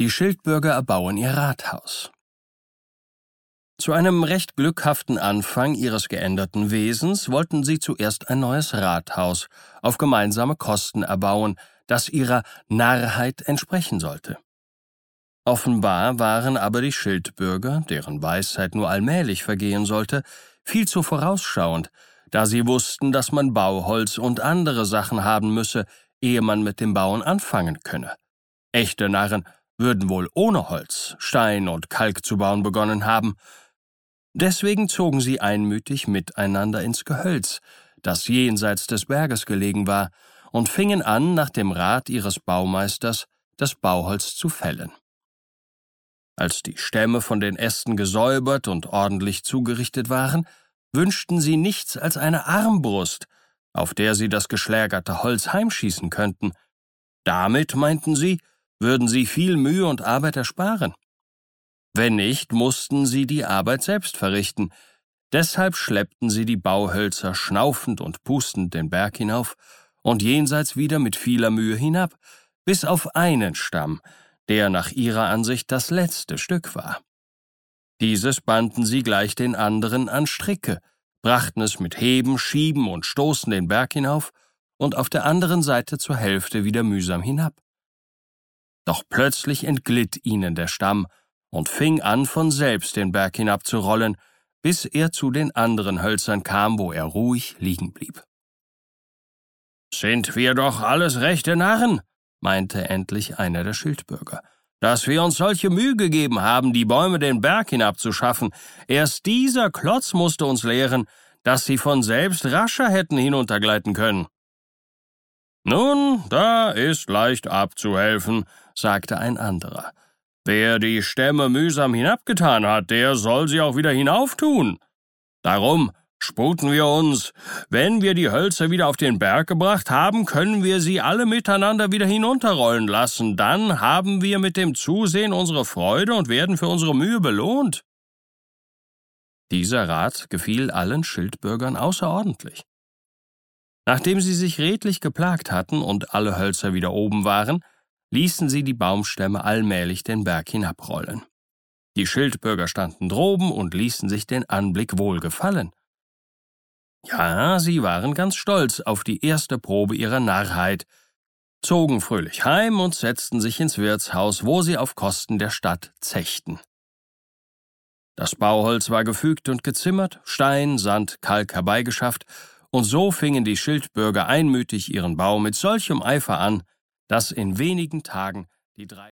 Die Schildbürger erbauen ihr Rathaus. Zu einem recht glückhaften Anfang ihres geänderten Wesens wollten sie zuerst ein neues Rathaus auf gemeinsame Kosten erbauen, das ihrer Narrheit entsprechen sollte. Offenbar waren aber die Schildbürger, deren Weisheit nur allmählich vergehen sollte, viel zu vorausschauend, da sie wussten, dass man Bauholz und andere Sachen haben müsse, ehe man mit dem Bauen anfangen könne. Echte Narren würden wohl ohne Holz, Stein und Kalk zu bauen begonnen haben. Deswegen zogen sie einmütig miteinander ins Gehölz, das jenseits des Berges gelegen war, und fingen an, nach dem Rat ihres Baumeisters das Bauholz zu fällen. Als die Stämme von den Ästen gesäubert und ordentlich zugerichtet waren, wünschten sie nichts als eine Armbrust, auf der sie das geschlägerte Holz heimschießen könnten. Damit, meinten sie, würden sie viel Mühe und Arbeit ersparen. Wenn nicht, mussten sie die Arbeit selbst verrichten. Deshalb schleppten sie die Bauhölzer schnaufend und pustend den Berg hinauf und jenseits wieder mit vieler Mühe hinab, bis auf einen Stamm, der nach ihrer Ansicht das letzte Stück war. Dieses banden sie gleich den anderen an Stricke, brachten es mit Heben, Schieben und Stoßen den Berg hinauf und auf der anderen Seite zur Hälfte wieder mühsam hinab. Doch plötzlich entglitt ihnen der Stamm und fing an, von selbst den Berg hinabzurollen, bis er zu den anderen Hölzern kam, wo er ruhig liegen blieb. »Sind wir doch alles rechte Narren«, meinte endlich einer der Schildbürger, »dass wir uns solche Mühe gegeben haben, die Bäume den Berg hinabzuschaffen. Erst dieser Klotz musste uns lehren, dass sie von selbst rascher hätten hinuntergleiten können.« »Nun, da ist leicht abzuhelfen«, sagte ein anderer. »Wer die Stämme mühsam hinabgetan hat, der soll sie auch wieder hinauftun. Darum sputen wir uns. Wenn wir die Hölzer wieder auf den Berg gebracht haben, können wir sie alle miteinander wieder hinunterrollen lassen. Dann haben wir mit dem Zusehen unsere Freude und werden für unsere Mühe belohnt.« Dieser Rat gefiel allen Schildbürgern außerordentlich. Nachdem sie sich redlich geplagt hatten und alle Hölzer wieder oben waren, ließen sie die Baumstämme allmählich den Berg hinabrollen. Die Schildbürger standen droben und ließen sich den Anblick wohlgefallen. Ja, sie waren ganz stolz auf die erste Probe ihrer Narrheit, zogen fröhlich heim und setzten sich ins Wirtshaus, wo sie auf Kosten der Stadt zechten. Das Bauholz war gefügt und gezimmert, Stein, Sand, Kalk herbeigeschafft, und so fingen die Schildbürger einmütig ihren Bau mit solchem Eifer an, dass in wenigen Tagen die drei